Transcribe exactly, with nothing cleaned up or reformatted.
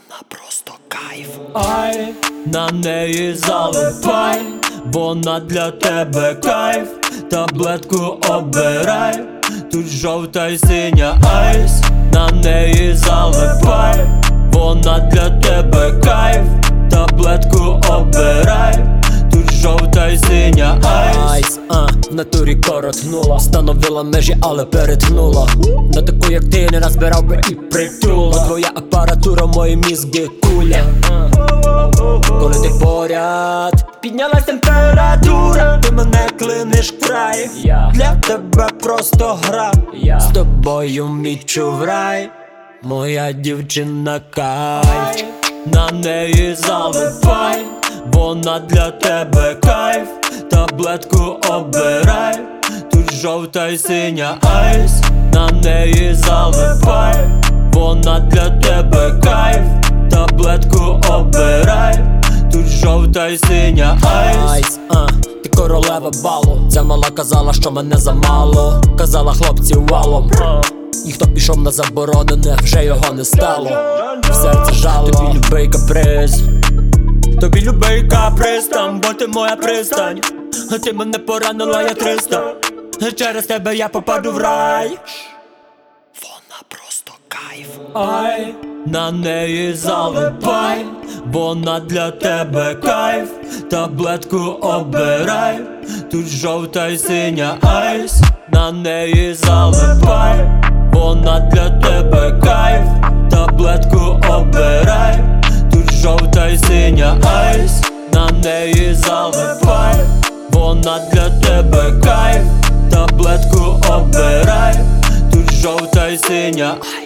Вона просто кайф. Ай, на неї залипай, вона для тебе кайф. Таблетку обирай, тут жовта й синя айс. На неї залипай, вона для тебе кайф. Таблетку обирай, тут жовта й синя айс. Айс, а, в натурі коротнула, встановила межі, але перетнула. На таку, як ти, не назбирав би і притула. Твоя апаратура, мої мізки куля. Коли ти поряд, піднялась температура. Ти мене клиниш в край, для тебе просто гра. З тобою мічу в рай, моя дівчина кайф. На неї залипай, вона для тебе кайф. Таблетку обирай, тут жовта й синя айс. На неї залипай, вона для тебе кайф. Таблетку обирай, тут жовта й синя айс. Айс, а, ти королева балу. Ця мала казала, що мене замало. Казала хлопців валом. І хто пішов на заборонене, вже його не стало. В серце жало, тобі любий каприз. Тобі любий каприз, там, бо ти моя пристань. А ти мене поранила, я триста. Через тебе я попаду в рай. Вона просто кайф. Ай, на неї залипай, вона для тебе кайф. Таблетку обирай, тут жовта й синя айс. На неї залипай, вона для тебе кайф. Таблетку обирай, тут жовта й синя айс. На неї залипай, вона для тебе кайф. Таблетку обирай, тут жовта й синя айс.